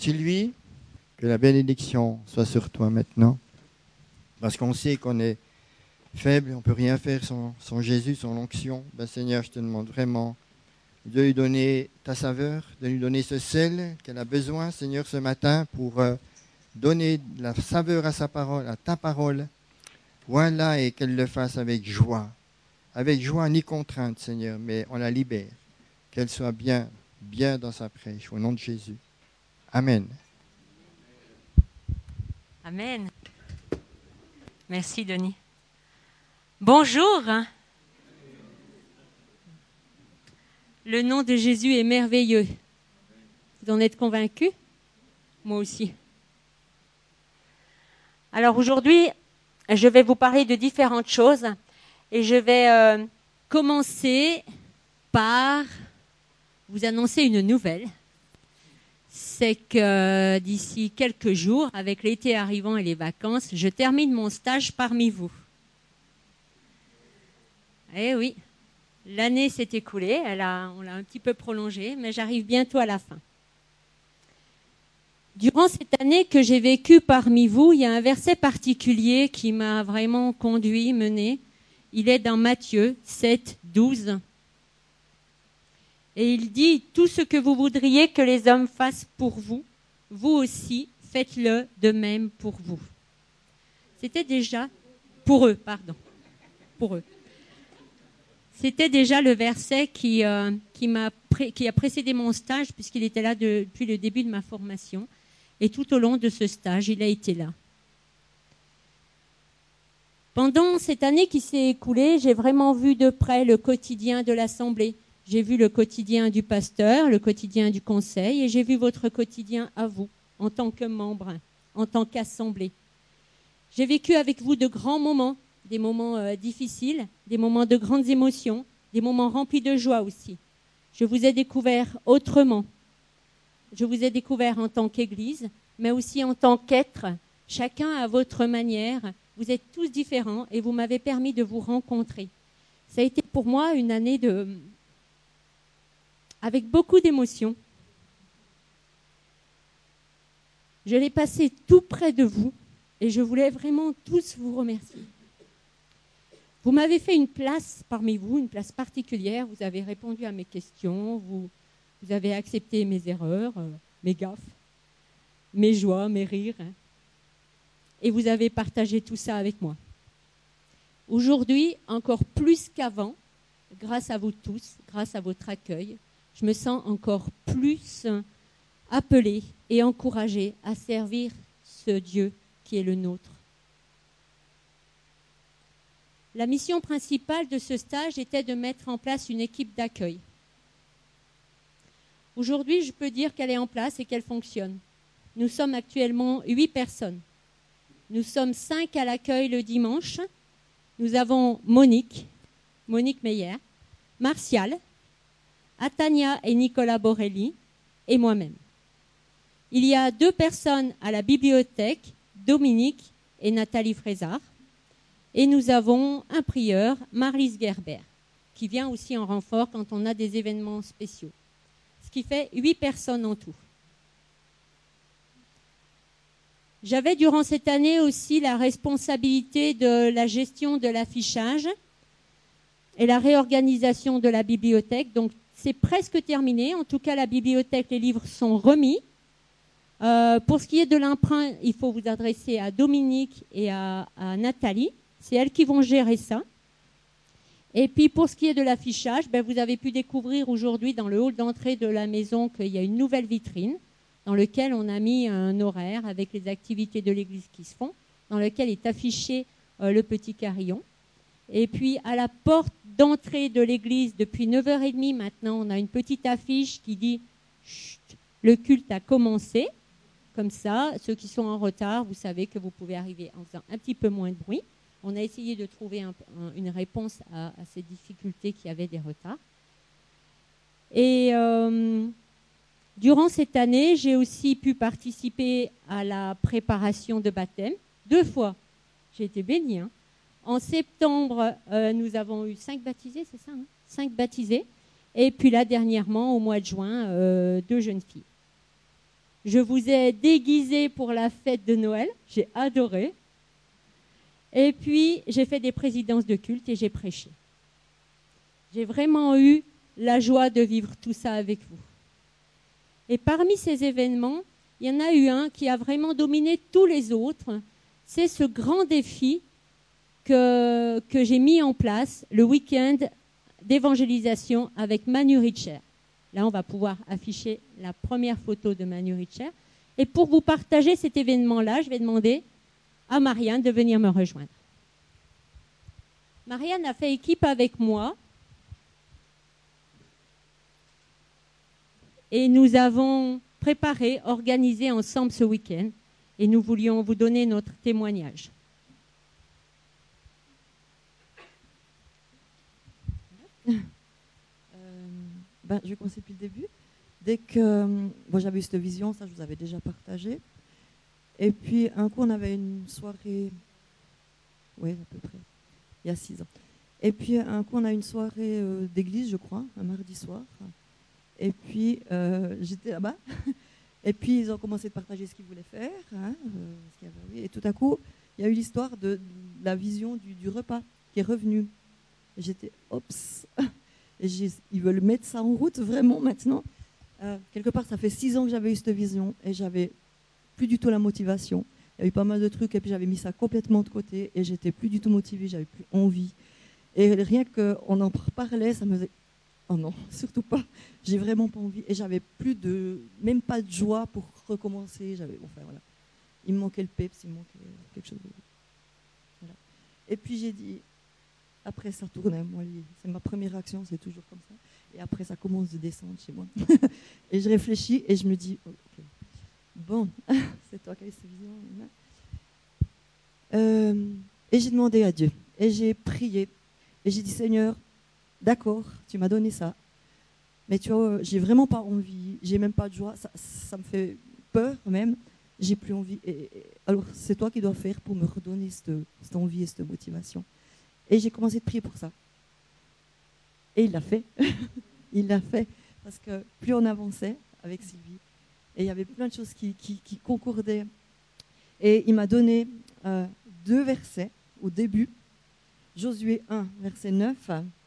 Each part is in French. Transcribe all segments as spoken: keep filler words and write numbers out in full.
Sylvie, que la bénédiction soit sur toi maintenant, parce qu'on sait qu'on est faible, on ne peut rien faire sans, sans Jésus, sans l'onction. Ben, Seigneur, je te demande vraiment de lui donner ta saveur, de lui donner ce sel qu'elle a besoin, Seigneur, ce matin, pour euh, donner de la saveur à sa parole, à ta parole. Voilà, et qu'elle le fasse avec joie. Avec joie, ni contrainte, Seigneur, mais on la libère. Qu'elle soit bien, bien dans sa prêche, au nom de Jésus. Amen. Amen. Merci, Denis. Bonjour. Le nom de Jésus est merveilleux. Vous en êtes convaincus? Moi aussi. Alors aujourd'hui, je vais vous parler de différentes choses et je vais euh, commencer par vous annoncer une nouvelle. C'est que d'ici quelques jours, avec l'été arrivant et les vacances, je termine mon stage parmi vous. Eh oui, l'année s'est écoulée, elle a, on l'a un petit peu prolongée, mais j'arrive bientôt à la fin. Durant cette année que j'ai vécue parmi vous, il y a un verset particulier qui m'a vraiment conduit, mené. Il est dans Matthieu sept, douze. Et il dit, tout ce que vous voudriez que les hommes fassent pour vous, vous aussi, faites-le de même pour vous. C'était déjà, pour eux, pardon, pour eux. C'était déjà le verset qui, euh, qui, m'a pré- qui a précédé mon stage, puisqu'il était là de, depuis le début de ma formation. Et tout au long de ce stage, il a été là. Pendant cette année qui s'est écoulée, j'ai vraiment vu de près le quotidien de l'Assemblée. J'ai vu le quotidien du pasteur, le quotidien du conseil, et j'ai vu votre quotidien à vous, en tant que membre, en tant qu'assemblée. J'ai vécu avec vous de grands moments, des moments euh, difficiles, des moments de grandes émotions, des moments remplis de joie aussi. Je vous ai découvert autrement. Je vous ai découvert en tant qu'Église, mais aussi en tant qu'être, chacun à votre manière. Vous êtes tous différents et vous m'avez permis de vous rencontrer. Ça a été pour moi une année de... avec beaucoup d'émotions. Je l'ai passé tout près de vous et je voulais vraiment tous vous remercier. Vous m'avez fait une place parmi vous, une place particulière. Vous avez répondu à mes questions, vous, vous avez accepté mes erreurs, euh, mes gaffes, mes joies, mes rires. Hein. Et vous avez partagé tout ça avec moi. Aujourd'hui, encore plus qu'avant, grâce à vous tous, grâce à votre accueil, je me sens encore plus appelée et encouragée à servir ce Dieu qui est le nôtre. La mission principale de ce stage était de mettre en place une équipe d'accueil. Aujourd'hui, je peux dire qu'elle est en place et qu'elle fonctionne. Nous sommes actuellement huit personnes. Nous sommes cinq à l'accueil le dimanche. Nous avons Monique, Monique Meyer, Martial, Atania et Nicolas Borelli et moi-même. Il y a deux personnes à la bibliothèque, Dominique et Nathalie Frézard. Et nous avons un prieur, Maryse Gerber, qui vient aussi en renfort quand on a des événements spéciaux. Ce qui fait huit personnes en tout. J'avais durant cette année aussi la responsabilité de la gestion de l'affichage et la réorganisation de la bibliothèque. Donc c'est presque terminé. En tout cas, la bibliothèque, les livres sont remis. Euh, pour ce qui est de l'emprunt, il faut vous adresser à Dominique et à, à Nathalie. C'est elles qui vont gérer ça. Et puis pour ce qui est de l'affichage, ben vous avez pu découvrir aujourd'hui dans le hall d'entrée de la maison qu'il y a une nouvelle vitrine dans laquelle on a mis un horaire avec les activités de l'église qui se font, dans lequel est affiché euh, le petit carillon. Et puis à la porte d'entrée de l'église, depuis neuf heures trente maintenant, on a une petite affiche qui dit « Chut, le culte a commencé ». Comme ça, ceux qui sont en retard, vous savez que vous pouvez arriver en faisant un petit peu moins de bruit. On a essayé de trouver un, un, une réponse à, à ces difficultés qui avaient des retards. Et euh, durant cette année, j'ai aussi pu participer à la préparation de baptême. Deux fois, j'ai été bénie. Hein. En septembre, euh, nous avons eu cinq baptisés, c'est ça hein Cinq baptisés. Et puis là, dernièrement, au mois de juin, euh, deux jeunes filles. Je vous ai déguisé pour la fête de Noël. J'ai adoré. Et puis, j'ai fait des présidences de culte et j'ai prêché. J'ai vraiment eu la joie de vivre tout ça avec vous. Et parmi ces événements, il y en a eu un qui a vraiment dominé tous les autres. C'est ce grand défi que, que j'ai mis en place, le week-end d'évangélisation avec Manu Richer. Là, on va pouvoir afficher la première photo de Manu Richer. Et pour vous partager cet événement-là, je vais demander à Marianne de venir me rejoindre. Marianne a fait équipe avec moi. Et nous avons préparé, organisé ensemble ce week-end. Et nous voulions vous donner notre témoignage. Euh, ben, je vais commencer depuis le début. Dès que bon, j'avais eu cette vision, ça je vous avais déjà partagé. Et puis un coup, on avait une soirée, oui, à peu près, il y a six ans. Et puis un coup, on a une soirée euh, d'église, je crois, un mardi soir. Et puis euh, j'étais là-bas. Et puis ils ont commencé de partager ce qu'ils voulaient faire. Hein, euh, ce qu'il y avait, et tout à coup, il y a eu l'histoire de, de la vision du, du repas qui est revenue. Et j'étais, oups, et ils veulent mettre ça en route vraiment maintenant. Euh, quelque part, ça fait six ans que j'avais eu cette vision et j'avais plus du tout la motivation. Il y a eu pas mal de trucs et puis j'avais mis ça complètement de côté et j'étais plus du tout motivée, j'avais plus envie. Et rien qu'on en parlait, ça me faisait, oh non, surtout pas, j'ai vraiment pas envie. Et j'avais plus de, même pas de joie pour recommencer. J'avais, enfin voilà, il me manquait le peps, il me manquait quelque chose. De... Voilà. Et puis j'ai dit, après ça tournait, moi, c'est ma première réaction, c'est toujours comme ça. Et après ça commence de descendre chez moi. Et je réfléchis et je me dis, oh, ok, bon, c'est toi qui as eu cette vision. Euh, et j'ai demandé à Dieu, et j'ai prié, et j'ai dit, Seigneur, d'accord, tu m'as donné ça, mais tu vois, j'ai vraiment pas envie, j'ai même pas de joie, ça, ça me fait peur même, j'ai plus envie. Et, et, alors c'est toi qui dois faire pour me redonner cette, cette envie et cette motivation. Et j'ai commencé de prier pour ça. Et il l'a fait. Il l'a fait. Parce que plus on avançait avec Sylvie, et il y avait plein de choses qui, qui, qui concordaient. Et il m'a donné euh, deux versets au début. Josué un, verset neuf.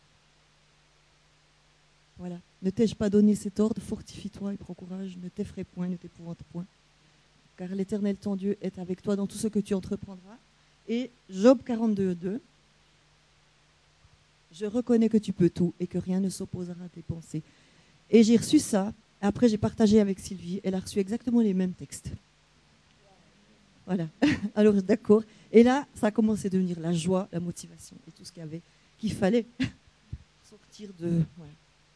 Voilà. Ne t'ai-je pas donné cet ordre? Fortifie-toi et prends courage. Ne t'effraie point, ne t'épouvante point. Car l'Éternel, ton Dieu, est avec toi dans tout ce que tu entreprendras. Et Job quarante-deux, deux. Je reconnais que tu peux tout et que rien ne s'opposera à tes pensées. Et j'ai reçu ça. Après, j'ai partagé avec Sylvie. Elle a reçu exactement les mêmes textes. Voilà. Alors, d'accord. Et là, ça a commencé à devenir la joie, la motivation et tout ce qu'il y avait, qu'il fallait sortir de... Voilà.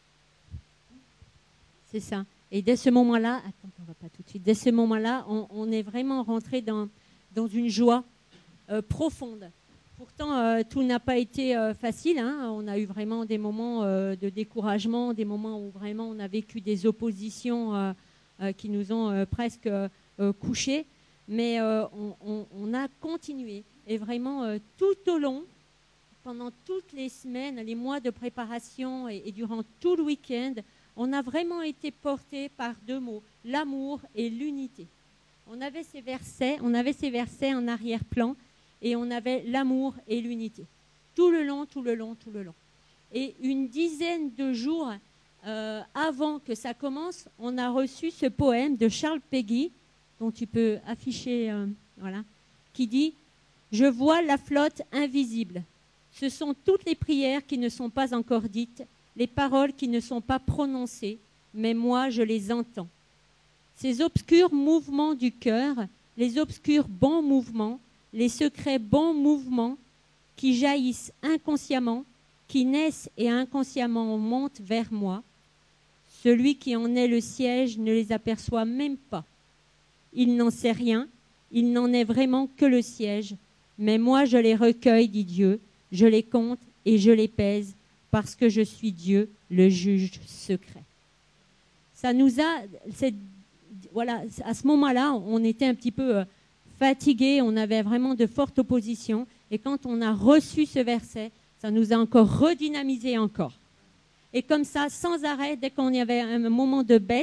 C'est ça. Et dès ce moment-là, attends, on va pas tout de suite. Dès ce moment-là, on, on est vraiment rentré dans, dans une joie euh, profonde. Pourtant, euh, tout n'a pas été euh, facile. Hein. On a eu vraiment des moments euh, de découragement, des moments où vraiment on a vécu des oppositions euh, euh, qui nous ont euh, presque euh, couchés. Mais euh, on, on, on a continué. Et vraiment, euh, tout au long, pendant toutes les semaines, les mois de préparation et, et durant tout le week-end, on a vraiment été portés par deux mots, l'amour et l'unité. On avait ces versets, on avait ces versets en arrière-plan. Et on avait l'amour et l'unité. Tout le long, tout le long, tout le long. Et une dizaine de jours euh, avant que ça commence, on a reçu ce poème de Charles Péguy, dont tu peux afficher, euh, voilà, qui dit « Je vois la flotte invisible. Ce sont toutes les prières qui ne sont pas encore dites, les paroles qui ne sont pas prononcées, mais moi je les entends. Ces obscurs mouvements du cœur, les obscurs bons mouvements, les secrets bons mouvements qui jaillissent inconsciemment, qui naissent et inconsciemment montent vers moi. Celui qui en est le siège ne les aperçoit même pas. Il n'en sait rien, il n'en est vraiment que le siège. Mais moi je les recueille, dit Dieu, je les compte et je les pèse, parce que je suis Dieu, le juge secret. Ça nous a, c'est, voilà, à ce moment-là, on était un petit peu... Euh, fatigués, on avait vraiment de fortes oppositions. Et quand on a reçu ce verset, ça nous a encore redynamisé encore. Et comme ça, sans arrêt, dès qu'on y avait un moment de baisse,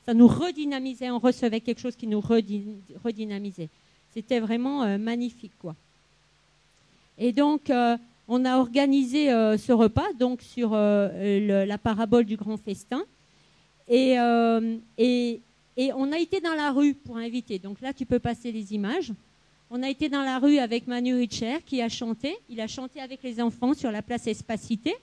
ça nous redynamisait, on recevait quelque chose qui nous redynamisait. C'était vraiment euh, magnifique, quoi. Et donc, euh, on a organisé euh, ce repas donc sur euh, le, la parabole du grand festin. Et, euh, et, et on a été dans la rue pour inviter. Donc là, tu peux passer les images. On a été dans la rue avec Manu Richer qui a chanté. Il a chanté avec les enfants sur la place Espacité.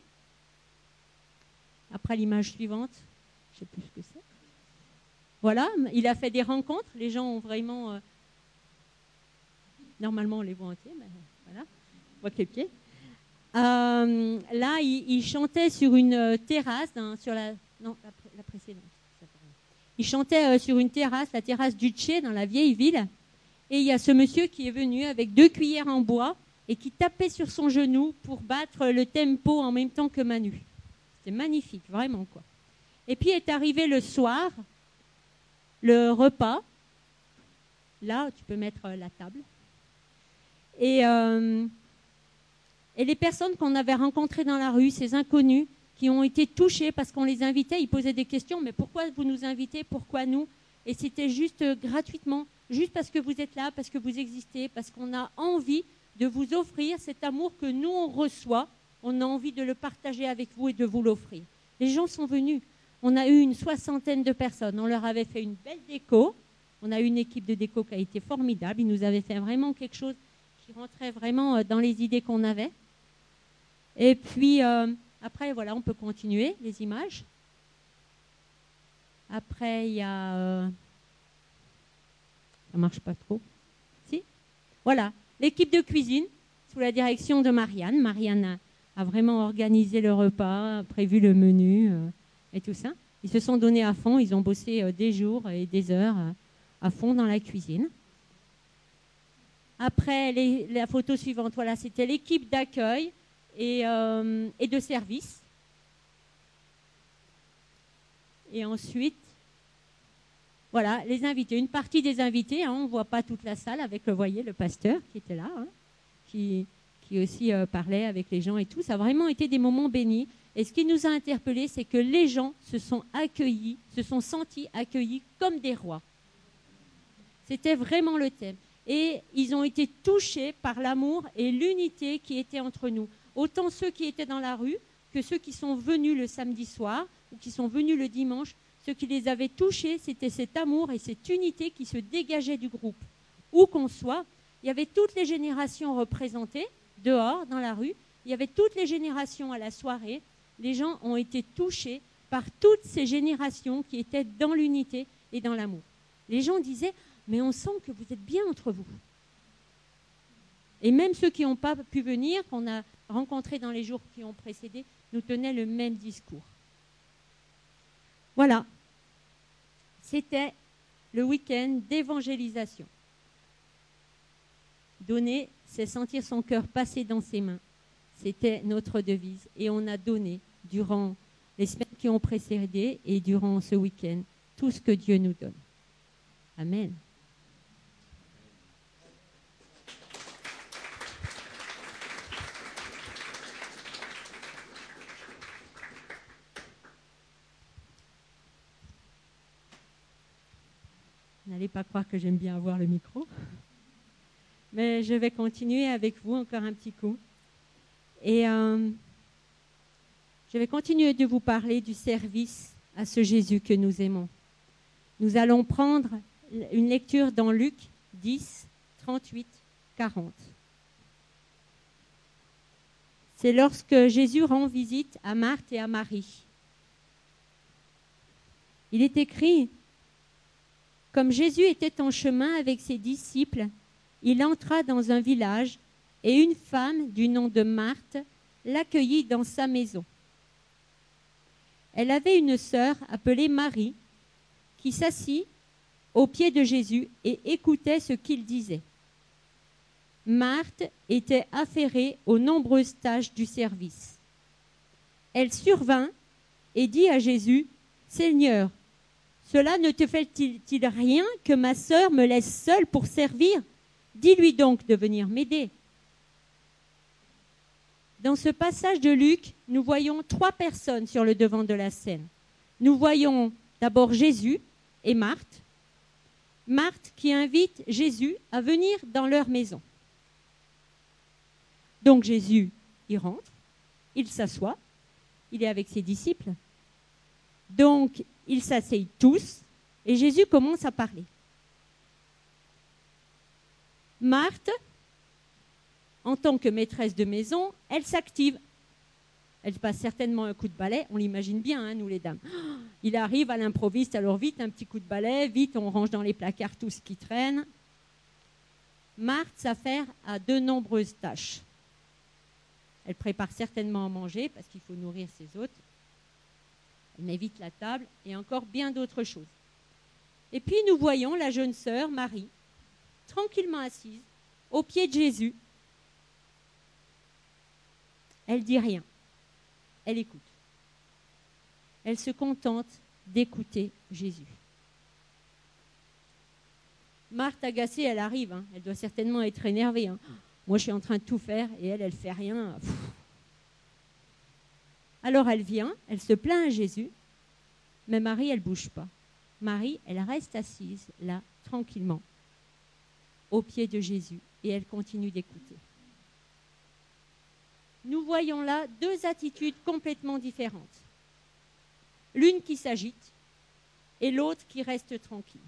Après l'image suivante, je ne sais plus ce que c'est. Voilà, il a fait des rencontres. Les gens ont vraiment... Euh, normalement, on les voit entiers, mais voilà, on voit que les pieds. Euh, là, il, il chantait sur une terrasse, hein, sur la... Non, la, la précédente. Il chantait euh, sur une terrasse, la terrasse du Tché, dans la vieille ville. Et il y a ce monsieur qui est venu avec deux cuillères en bois et qui tapait sur son genou pour battre le tempo en même temps que Manu. C'était magnifique, vraiment, quoi. Et puis est arrivé le soir, le repas. Là, tu peux mettre la table. Et, euh, et les personnes qu'on avait rencontrées dans la rue, ces inconnus, qui ont été touchés parce qu'on les invitait, ils posaient des questions, mais pourquoi vous nous invitez, pourquoi nous? Et c'était juste euh, gratuitement, juste parce que vous êtes là, parce que vous existez, parce qu'on a envie de vous offrir cet amour que nous on reçoit, on a envie de le partager avec vous et de vous l'offrir. Les gens sont venus, on a eu une soixantaine de personnes, on leur avait fait une belle déco, on a eu une équipe de déco qui a été formidable, ils nous avaient fait vraiment quelque chose qui rentrait vraiment dans les idées qu'on avait. Et puis... Euh, Après, voilà, on peut continuer les images. Après, il y a... Euh... Ça ne marche pas trop. Si? Voilà, l'équipe de cuisine, sous la direction de Marianne. Marianne a, a vraiment organisé le repas, prévu le menu euh, et tout ça. Ils se sont donnés à fond, ils ont bossé euh, des jours et des heures euh, à fond dans la cuisine. Après, les, la photo suivante, voilà, c'était l'équipe d'accueil Et, euh, et de service. Et ensuite, voilà, les invités. Une partie des invités, hein, on ne voit pas toute la salle avec, le, voyez, le pasteur qui était là, hein, qui, qui aussi euh, parlait avec les gens et tout. Ça a vraiment été des moments bénis. Et ce qui nous a interpellés, c'est que les gens se sont accueillis, se sont sentis accueillis comme des rois. C'était vraiment le thème. Et ils ont été touchés par l'amour et l'unité qui était entre nous. Autant ceux qui étaient dans la rue que ceux qui sont venus le samedi soir ou qui sont venus le dimanche. Ce qui les avait touchés, c'était cet amour et cette unité qui se dégageait du groupe. Où qu'on soit, il y avait toutes les générations représentées, dehors, dans la rue. Il y avait toutes les générations à la soirée. Les gens ont été touchés par toutes ces générations qui étaient dans l'unité et dans l'amour. Les gens disaient, mais on sent que vous êtes bien entre vous. Et même ceux qui n'ont pas pu venir, qu'on a rencontrés dans les jours qui ont précédé, nous tenaient le même discours. Voilà. C'était le week-end d'évangélisation. Donner, c'est sentir son cœur passer dans ses mains. C'était notre devise. Et on a donné, durant les semaines qui ont précédé et durant ce week-end, tout ce que Dieu nous donne. Amen. N'allez pas croire que j'aime bien avoir le micro. Mais je vais continuer avec vous encore un petit coup. Et euh, je vais continuer de vous parler du service à ce Jésus que nous aimons. Nous allons prendre une lecture dans Luc dix, trente-huit, quarante. C'est lorsque Jésus rend visite à Marthe et à Marie. Il est écrit... Comme Jésus était en chemin avec ses disciples, il entra dans un village et une femme du nom de Marthe l'accueillit dans sa maison. Elle avait une sœur appelée Marie qui s'assit aux pieds de Jésus et écoutait ce qu'il disait. Marthe était affairée aux nombreuses tâches du service. Elle survint et dit à Jésus, « Seigneur, cela ne te fait-il rien que ma sœur me laisse seule pour servir? Dis-lui donc de venir m'aider. » Dans ce passage de Luc, nous voyons trois personnes sur le devant de la scène. Nous voyons d'abord Jésus, et Marthe. Marthe qui invite Jésus à venir dans leur maison. Donc Jésus y rentre, il s'assoit, il est avec ses disciples. Donc ils s'asseyent tous et Jésus commence à parler. Marthe, en tant que maîtresse de maison, elle s'active. Elle passe certainement un coup de balai, on l'imagine bien, hein, nous les dames. Il arrive à l'improviste, alors vite, un petit coup de balai, vite, on range dans les placards tout ce qui traîne. Marthe s'affaire à de nombreuses tâches. Elle prépare certainement à manger, parce qu'il faut nourrir ses hôtes. Elle met vite la table, et encore bien d'autres choses. Et puis nous voyons la jeune sœur, Marie, tranquillement assise, au pied de Jésus. Elle dit rien. Elle écoute. Elle se contente d'écouter Jésus. Marthe, agacée, elle arrive. Hein. Elle doit certainement être énervée. Hein. Moi, je suis en train de tout faire et elle, elle ne fait rien. Pff. Alors, elle vient, elle se plaint à Jésus, mais Marie, elle ne bouge pas. Marie, elle reste assise là, tranquillement, au pied de Jésus, et elle continue d'écouter. Nous voyons là deux attitudes complètement différentes. L'une qui s'agite et l'autre qui reste tranquille.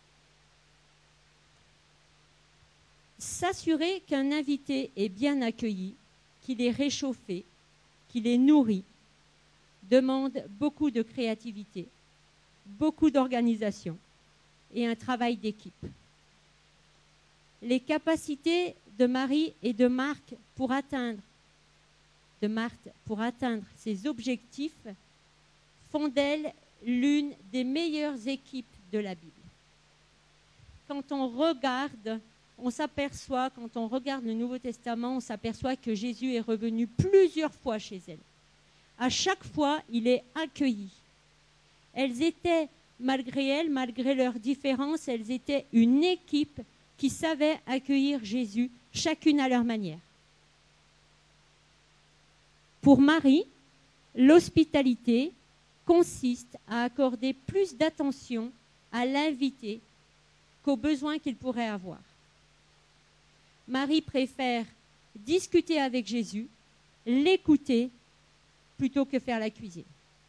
S'assurer qu'un invité est bien accueilli, qu'il est réchauffé, qu'il est nourri, demande beaucoup de créativité, beaucoup d'organisation et un travail d'équipe. Les capacités de Marie et de Marc pour atteindre de Marthe pour atteindre ses objectifs font d'elle l'une des meilleures équipes de la Bible. Quand on regarde, on s'aperçoit, quand on regarde le Nouveau Testament, on s'aperçoit que Jésus est revenu plusieurs fois chez elle. À chaque fois, il est accueilli. Elles étaient, malgré elles, malgré leurs différences, elles étaient une équipe qui savait accueillir Jésus, chacune à leur manière. Pour Marie, l'hospitalité consiste à accorder plus d'attention à l'invité qu'aux besoins qu'il pourrait avoir. Marie préfère discuter avec Jésus, l'écouter, plutôt que faire la cuisine.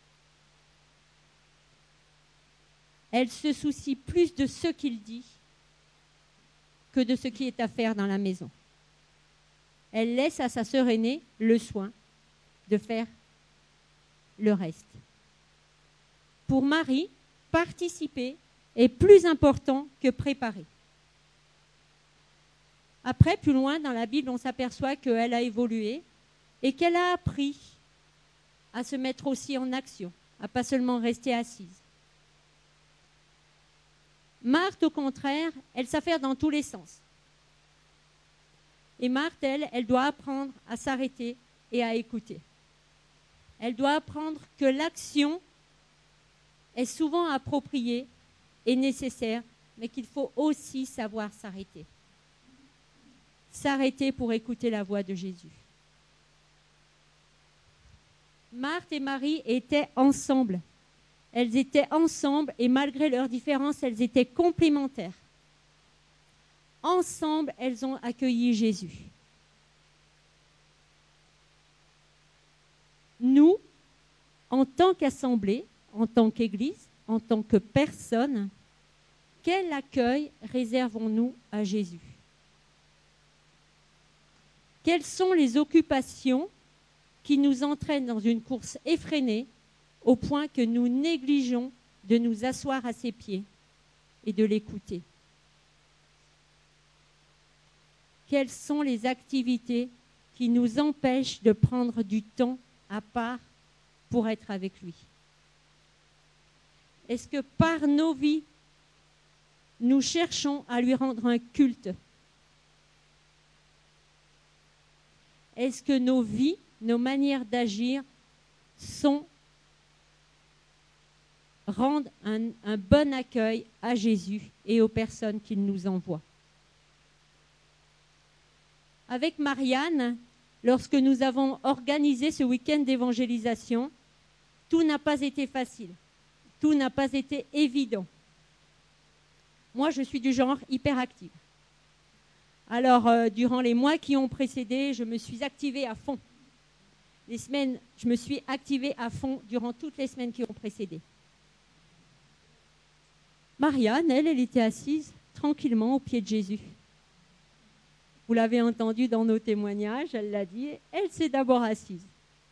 Elle se soucie plus de ce qu'il dit que de ce qui est à faire dans la maison. Elle laisse à sa sœur aînée le soin de faire le reste. Pour Marie, participer est plus important que préparer. Après, plus loin dans la Bible, on s'aperçoit qu'elle a évolué et qu'elle a appris à se mettre aussi en action, à pas seulement rester assise. Marthe, au contraire, elle s'affaire dans tous les sens. Et Marthe, elle, elle doit apprendre à s'arrêter et à écouter. Elle doit apprendre que l'action est souvent appropriée et nécessaire, mais qu'il faut aussi savoir s'arrêter. S'arrêter pour écouter la voix de Jésus. Marthe et Marie étaient ensemble. Elles étaient ensemble et malgré leurs différences, elles étaient complémentaires. Ensemble, elles ont accueilli Jésus. Nous, en tant qu'assemblée, en tant qu'Église, en tant que personne, quel accueil réservons-nous à Jésus? Quelles sont les occupations qui nous entraînent dans une course effrénée au point que nous négligeons de nous asseoir à ses pieds et de l'écouter? Quelles sont les activités qui nous empêchent de prendre du temps à part pour être avec lui? Est-ce que par nos vies, nous cherchons à lui rendre un culte? Est-ce que nos vies, nos manières d'agir sont rendent un, un bon accueil à Jésus et aux personnes qu'il nous envoie? Avec Marianne, lorsque nous avons organisé ce week-end d'évangélisation, tout n'a pas été facile, tout n'a pas été évident. Moi, je suis du genre hyperactive. Alors, euh, durant les mois qui ont précédé, je me suis activée à fond. Les semaines, je me suis activée à fond durant toutes les semaines qui ont précédé. Marianne, elle, elle était assise tranquillement au pied de Jésus. Vous l'avez entendu dans nos témoignages, elle l'a dit, elle s'est d'abord assise.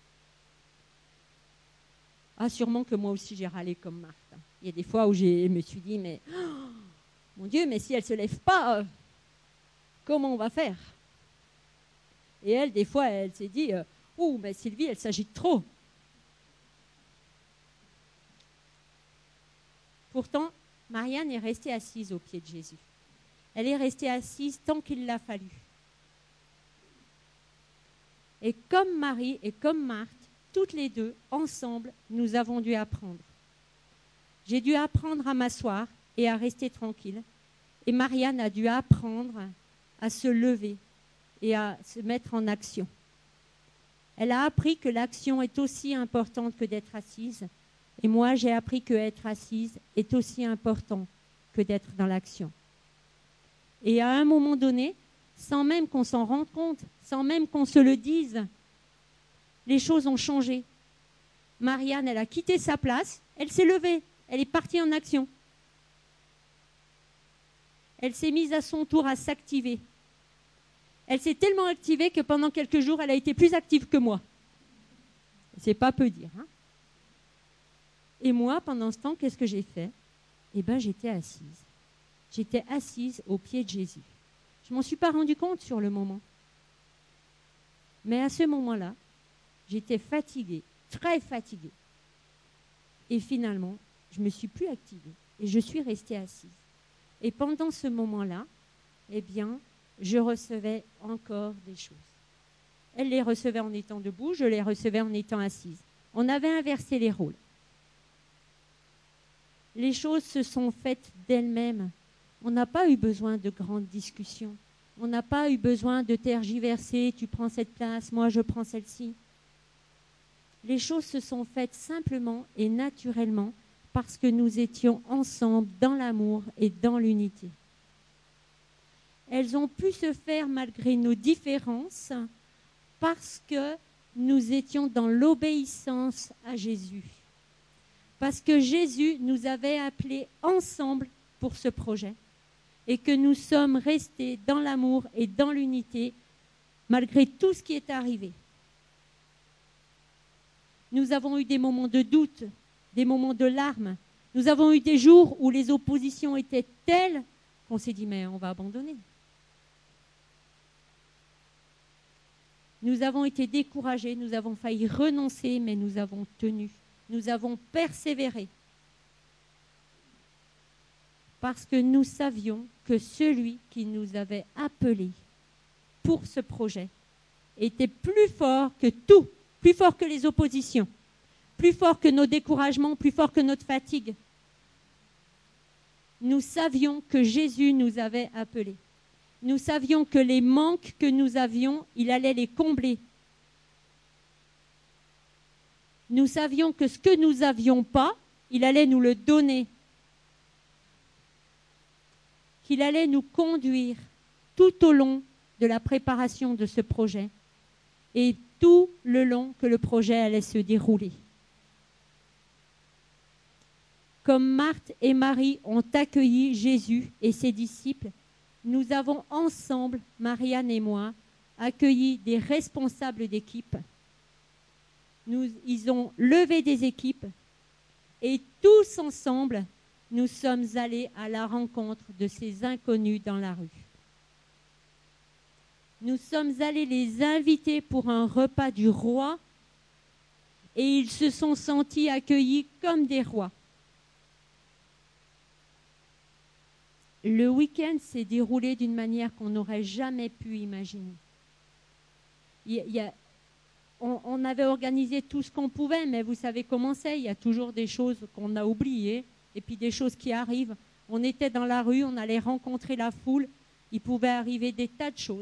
Ah, sûrement que moi aussi j'ai râlé comme Marthe. Il y a des fois où je me suis dit, mais oh, mon Dieu, mais si elle ne se lève pas, euh, comment on va faire? Et elle, des fois, elle s'est dit, euh, oh, mais Sylvie, elle s'agite trop. Pourtant, Marianne est restée assise au pied de Jésus. Elle est restée assise tant qu'il l'a fallu. Et comme Marie et comme Marthe, toutes les deux, ensemble, nous avons dû apprendre. J'ai dû apprendre à m'asseoir et à rester tranquille. Et Marianne a dû apprendre à se lever et à se mettre en action. Elle a appris que l'action est aussi importante que d'être assise. Et moi, j'ai appris que être assise est aussi important que d'être dans l'action. Et à un moment donné, sans même qu'on s'en rende compte, sans même qu'on se le dise, les choses ont changé. Marianne, elle a quitté sa place, elle s'est levée, elle est partie en action. Elle s'est mise à son tour à s'activer. Elle s'est tellement activée que pendant quelques jours, elle a été plus active que moi. C'est pas peu dire. Hein? Et moi, pendant ce temps, qu'est-ce que j'ai fait? Eh bien, j'étais assise. J'étais assise au pied de Jésus. Je ne m'en suis pas rendu compte sur le moment. Mais à ce moment-là, j'étais fatiguée, très fatiguée. Et finalement, je ne me suis plus activée et je suis restée assise. Et pendant ce moment-là, eh bien, je recevais encore des choses. Elle les recevait en étant debout, je les recevais en étant assise. On avait inversé les rôles. Les choses se sont faites d'elles-mêmes. On n'a pas eu besoin de grandes discussions. On n'a pas eu besoin de tergiverser, tu prends cette place, moi je prends celle-ci. Les choses se sont faites simplement et naturellement parce que nous étions ensemble dans l'amour et dans l'unité. Elles ont pu se faire malgré nos différences parce que nous étions dans l'obéissance à Jésus. Parce que Jésus nous avait appelés ensemble pour ce projet et que nous sommes restés dans l'amour et dans l'unité malgré tout ce qui est arrivé. Nous avons eu des moments de doute, des moments de larmes. Nous avons eu des jours où les oppositions étaient telles qu'on s'est dit mais on va abandonner. Nous avons été découragés, nous avons failli renoncer, mais nous avons tenu. Nous avons persévéré. Parce que nous savions que celui qui nous avait appelés pour ce projet était plus fort que tout, plus fort que les oppositions, plus fort que nos découragements, plus fort que notre fatigue. Nous savions que Jésus nous avait appelés. Nous savions que les manques que nous avions, il allait les combler. Nous savions que ce que nous n'avions pas, il allait nous le donner. Qu'il allait nous conduire tout au long de la préparation de ce projet et tout le long que le projet allait se dérouler. Comme Marthe et Marie ont accueilli Jésus et ses disciples, nous avons ensemble, Marianne et moi, accueilli des responsables d'équipe. Nous, ils ont levé des équipes et tous ensemble, nous sommes allés à la rencontre de ces inconnus dans la rue. Nous sommes allés les inviter pour un repas du roi et ils se sont sentis accueillis comme des rois. Le week-end s'est déroulé d'une manière qu'on n'aurait jamais pu imaginer. Il y a, il y a, on, on avait organisé tout ce qu'on pouvait, mais vous savez comment c'est, il y a toujours des choses qu'on a oubliées et puis des choses qui arrivent. On était dans la rue, on allait rencontrer la foule, il pouvait arriver des tas de choses.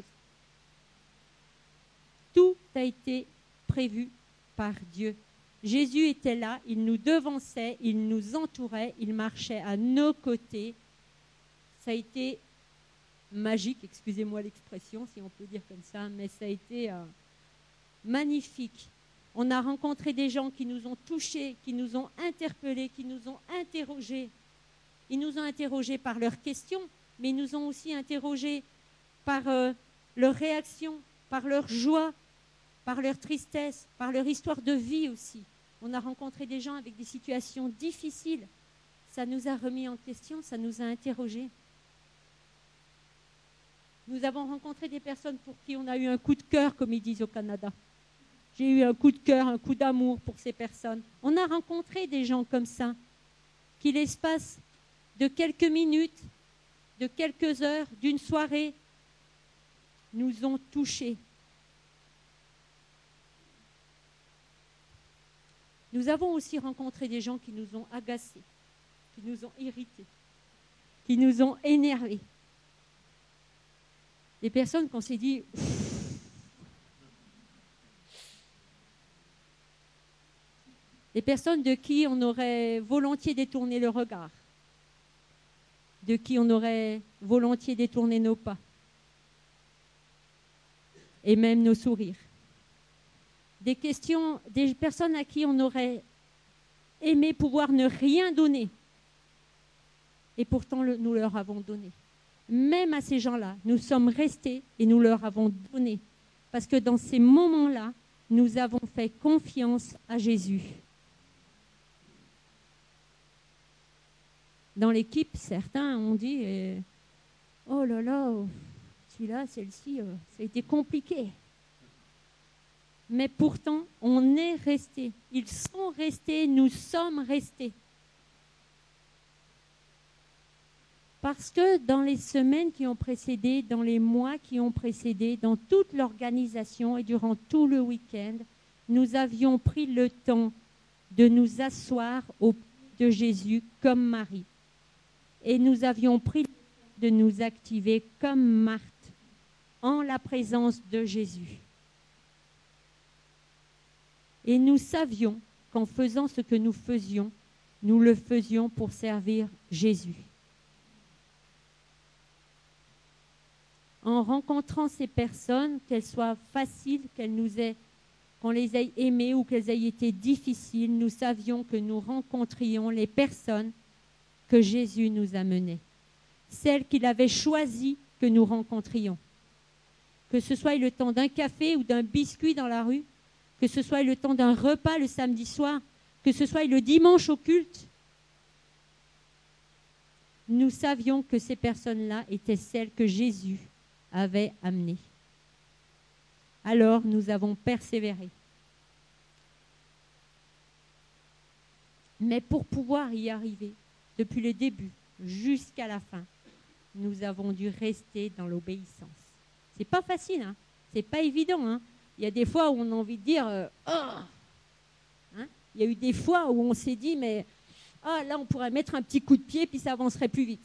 Tout a été prévu par Dieu. Jésus était là, il nous devançait, il nous entourait, il marchait à nos côtés. ça a été magique, excusez-moi l'expression, si on peut dire comme ça, mais ça a été euh, magnifique. On a rencontré des gens qui nous ont touchés, qui nous ont interpellés, qui nous ont interrogés. Ils nous ont interrogés par leurs questions, mais ils nous ont aussi interrogés par euh, leurs réactions, par leur joie, par leur tristesse, par leur histoire de vie aussi. On a rencontré des gens avec des situations difficiles. Ça nous a remis en question, ça nous a interrogés. Nous avons rencontré des personnes pour qui on a eu un coup de cœur, comme ils disent au Canada. J'ai eu un coup de cœur, un coup d'amour pour ces personnes. On a rencontré des gens comme ça, qui l'espace de quelques minutes, de quelques heures, d'une soirée, nous ont touchés. Nous avons aussi rencontré des gens qui nous ont agacés, qui nous ont irrités, qui nous ont énervés. Des personnes qu'on s'est dit... Des personnes de qui on aurait volontiers détourné le regard, de qui on aurait volontiers détourné nos pas, et même nos sourires. Des questions, des personnes à qui on aurait aimé pouvoir ne rien donner, et pourtant le, nous leur avons donné. Même à ces gens-là, nous sommes restés et nous leur avons donné, parce que dans ces moments-là, nous avons fait confiance à Jésus. Dans l'équipe, certains ont dit euh, « Oh là là, celui-là, celle-ci, euh, ça a été compliqué. » Mais pourtant, on est restés. Ils sont restés, nous sommes restés. Parce que dans les semaines qui ont précédé, dans les mois qui ont précédé, dans toute l'organisation et durant tout le week-end, nous avions pris le temps de nous asseoir au pied de Jésus comme Marie. Et nous avions pris le temps de nous activer comme Marthe en la présence de Jésus. Et nous savions qu'en faisant ce que nous faisions, nous le faisions pour servir Jésus. En rencontrant ces personnes, qu'elles soient faciles, qu'elles nous aient, qu'on les ait aimées ou qu'elles aient été difficiles, nous savions que nous rencontrions les personnes que Jésus nous a menées, celles qu'il avait choisies que nous rencontrions. Que ce soit le temps d'un café ou d'un biscuit dans la rue, que ce soit le temps d'un repas le samedi soir, que ce soit le dimanche au culte, nous savions que ces personnes-là étaient celles que Jésus avait amenées. Alors nous avons persévéré. Mais pour pouvoir y arriver, depuis le début jusqu'à la fin, nous avons dû rester dans l'obéissance. C'est pas facile, hein? C'est pas évident, hein? Il y a des fois où on a envie de dire euh, « Oh !» hein? Il y a eu des fois où on s'est dit « Mais ah, là, on pourrait mettre un petit coup de pied puis ça avancerait plus vite. »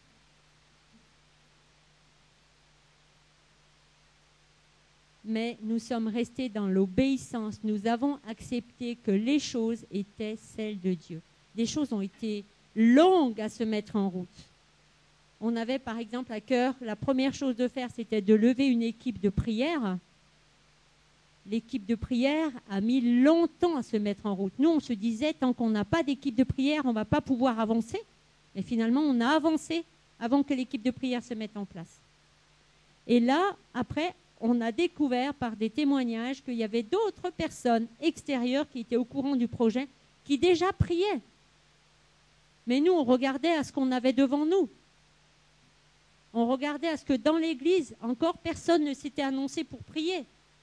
Mais nous sommes restés dans l'obéissance. Nous avons accepté que les choses étaient celles de Dieu. Des choses ont été longues à se mettre en route. On avait par exemple à cœur, la première chose de faire, c'était de lever une équipe de prière. L'équipe de prière a mis longtemps à se mettre en route. Nous, on se disait, tant qu'on n'a pas d'équipe de prière, on ne va pas pouvoir avancer. Et finalement, on a avancé avant que l'équipe de prière se mette en place. Et là, après, on a découvert par des témoignages qu'il y avait d'autres personnes extérieures qui étaient au courant du projet, qui déjà priaient. Mais nous, on regardait à ce qu'on avait devant nous. On regardait à ce que dans l'église, encore personne ne s'était annoncé pour prier.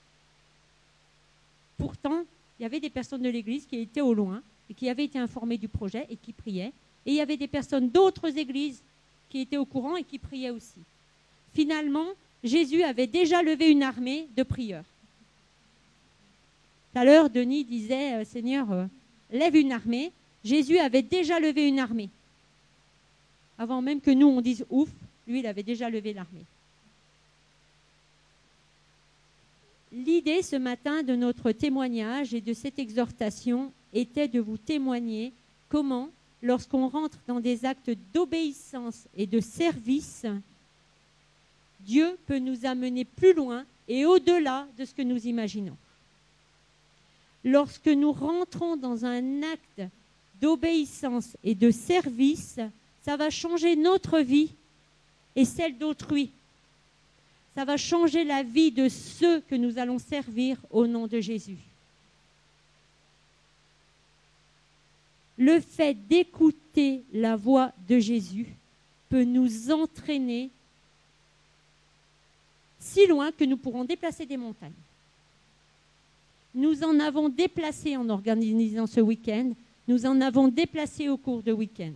Pourtant, il y avait des personnes de l'église qui étaient au loin et qui avaient été informées du projet et qui priaient. Et il y avait des personnes d'autres églises qui étaient au courant et qui priaient aussi. Finalement, Jésus avait déjà levé une armée de prieurs. Tout à l'heure, Denis disait, « Seigneur, euh, lève une armée. » Jésus avait déjà levé une armée. Avant même que nous, on dise « Ouf », lui, il avait déjà levé l'armée. L'idée ce matin de notre témoignage et de cette exhortation était de vous témoigner comment lorsqu'on rentre dans des actes d'obéissance et de service, Dieu peut nous amener plus loin et au-delà de ce que nous imaginons. Lorsque nous rentrons dans un acte d'obéissance et de service, ça va changer notre vie et celle d'autrui. Ça va changer la vie de ceux que nous allons servir au nom de Jésus. Le fait d'écouter la voix de Jésus peut nous entraîner si loin que nous pourrons déplacer des montagnes. Nous en avons déplacé en organisant ce week-end. Nous en avons déplacé au cours de week-end.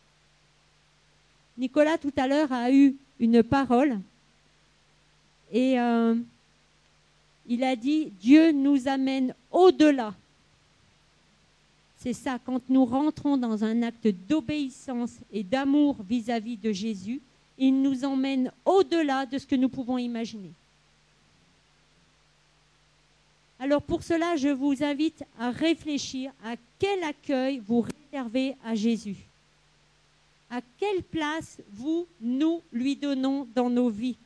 Nicolas, tout à l'heure, a eu une parole et euh, il a dit « Dieu nous amène au-delà ». C'est ça, quand nous rentrons dans un acte d'obéissance et d'amour vis-à-vis de Jésus, il nous emmène au-delà de ce que nous pouvons imaginer. Alors pour cela, je vous invite à réfléchir à quel accueil vous réservez à Jésus. À quelle place vous, nous, lui donnons dans nos vies.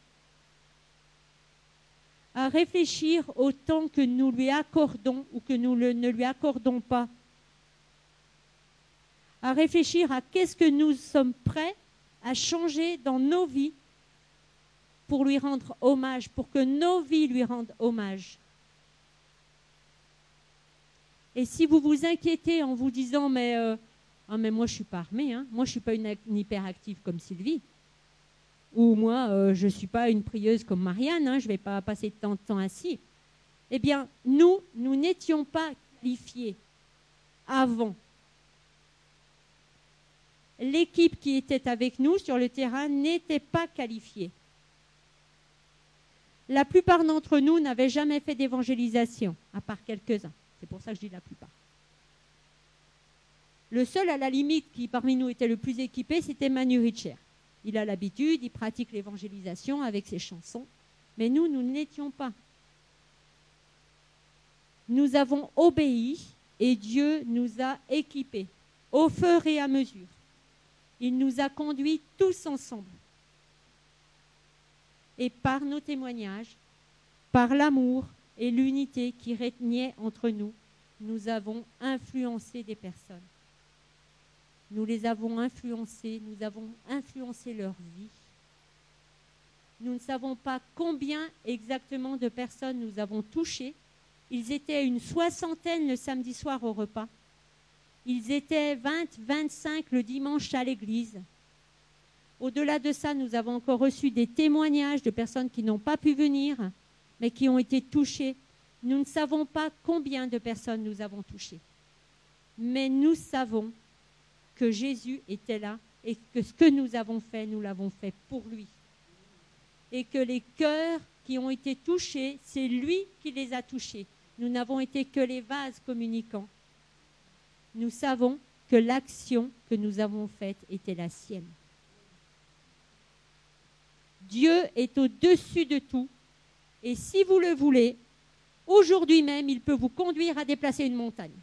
À réfléchir au temps que nous lui accordons ou que nous le, ne lui accordons pas. À réfléchir à qu'est-ce que nous sommes prêts à changer dans nos vies pour lui rendre hommage, pour que nos vies lui rendent hommage. Et si vous vous inquiétez en vous disant « mais, euh, oh, mais moi je ne suis pas armée, hein. Moi je ne suis pas une, une hyperactive comme Sylvie, ou moi euh, je ne suis pas une prieuse comme Marianne, hein, je ne vais pas passer tant de temps assis. » Eh bien, nous, nous n'étions pas qualifiés avant. L'équipe qui était avec nous sur le terrain n'était pas qualifiée. La plupart d'entre nous n'avaient jamais fait d'évangélisation, à part quelques-uns. C'est pour ça que je dis la plupart. Le seul, à la limite, qui parmi nous était le plus équipé, c'était Manu Richer. Il a l'habitude, il pratique l'évangélisation avec ses chansons. Mais nous, nous n'étions pas. Nous avons obéi et Dieu nous a équipés au fur et à mesure. Il nous a conduits tous ensemble. Et par nos témoignages, par l'amour et l'unité qui régnait entre nous, nous avons influencé des personnes. Nous les avons influencés, nous avons influencé leur vie. Nous ne savons pas combien exactement de personnes nous avons touchées. Ils étaient une soixantaine le samedi soir au repas. Ils étaient vingt, vingt-cinq le dimanche à l'église. Au-delà de ça, nous avons encore reçu des témoignages de personnes qui n'ont pas pu venir, mais qui ont été touchées. Nous ne savons pas combien de personnes nous avons touchées. Mais nous savons que Jésus était là et que ce que nous avons fait, nous l'avons fait pour lui. Et que les cœurs qui ont été touchés, c'est lui qui les a touchés. Nous n'avons été que les vases communicants. Nous savons que l'action que nous avons faite était la sienne. Dieu est au-dessus de tout. Et si vous le voulez, aujourd'hui même, il peut vous conduire à déplacer une montagne.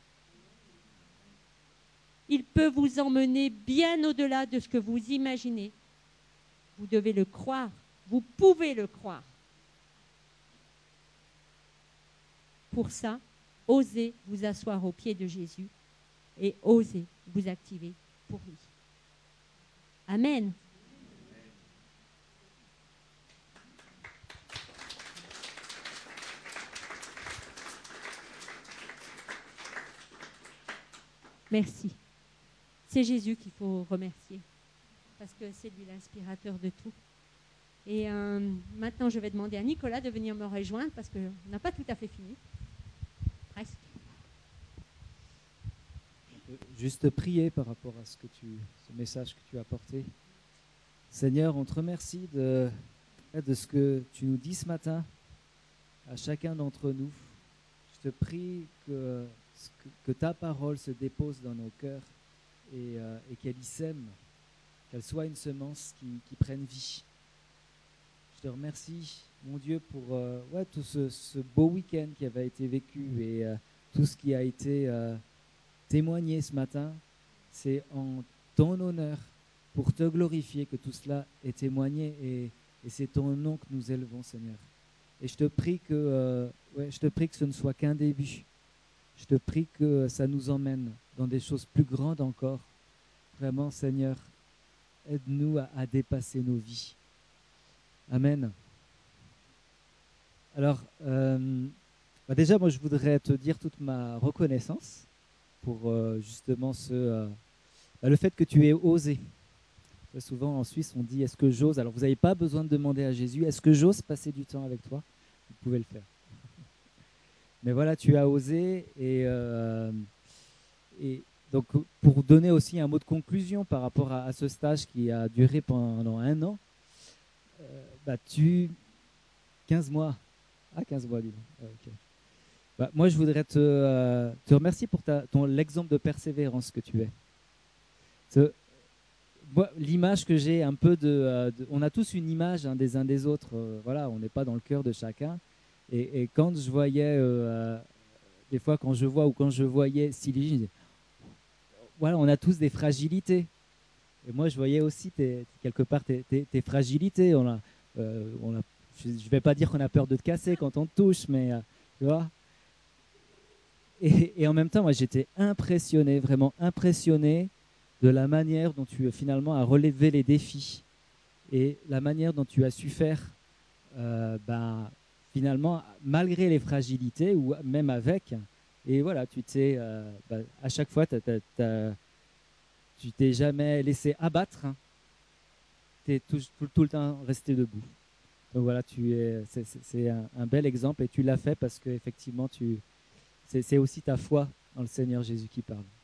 Il peut vous emmener bien au-delà de ce que vous imaginez. Vous devez le croire. Vous pouvez le croire. Pour ça, osez vous asseoir aux pieds de Jésus et osez vous activer pour lui. Amen. Merci. C'est Jésus qu'il faut remercier parce que c'est lui l'inspirateur de tout. Et euh, maintenant, je vais demander à Nicolas de venir me rejoindre parce qu'on n'a pas tout à fait fini. Presque. Je peux juste prier par rapport à ce, que tu, ce message que tu as apporté. Seigneur, on te remercie de, de ce que tu nous dis ce matin à chacun d'entre nous. Je te prie que, que, que ta parole se dépose dans nos cœurs et, euh, et qu'elle y sème, qu'elle soit une semence qui, qui prenne vie. Je te remercie, mon Dieu, pour euh, ouais, tout ce, ce beau week-end qui avait été vécu et euh, tout ce qui a été euh, témoigné ce matin. c'est en ton honneur, pour te glorifier, que tout cela est témoigné, et, et c'est ton nom que nous élevons, Seigneur. Et je te prie que, euh, ouais, je te prie que ce ne soit qu'un début. Je te prie que ça nous emmène dans des choses plus grandes encore. Vraiment, Seigneur, aide-nous à, à dépasser nos vies. Amen. Alors, euh, bah déjà, moi, je voudrais te dire toute ma reconnaissance pour euh, justement ce, euh, bah, le fait que tu aies osé. Très souvent, en Suisse, on dit « est-ce que j'ose ?» Alors, vous n'avez pas besoin de demander à Jésus « est-ce que j'ose passer du temps avec toi ?» Vous pouvez le faire. Mais voilà, tu as osé. Et, euh, et donc, pour donner aussi un mot de conclusion par rapport à, à ce stage qui a duré pendant un an, euh, bah, tu... quinze mois. Ah, quinze mois, dis donc. Okay. Bah, moi, je voudrais te, euh, te remercier pour ta, ton, l'exemple de persévérance que tu es. Ce, moi, l'image que j'ai un peu de, euh, de... On a tous une image hein, des uns des autres. Euh, voilà, on n'est pas dans le cœur de chacun. Et, et quand je voyais, euh, des fois, quand je vois ou quand je voyais Sylvie, je disais, voilà, on a tous des fragilités. Et moi, je voyais aussi tes, quelque part tes, tes, tes fragilités. On a, euh, on a, je ne vais pas dire qu'on a peur de te casser quand on te touche, mais euh, tu vois. Et, et en même temps, moi, j'étais impressionné, vraiment impressionné de la manière dont tu finalement as relevé les défis et la manière dont tu as su faire, euh, ben, finalement, malgré les fragilités ou même avec. Et voilà, tu t'es, euh, ben, à chaque fois, t'as, t'as, t'as, tu t'es jamais laissé abattre. Hein. Tu es tout, tout, tout le temps resté debout. Donc voilà, tu es, c'est, c'est, c'est un, un bel exemple et tu l'as fait parce que effectivement, tu, c'est, c'est aussi ta foi dans le Seigneur Jésus qui parle.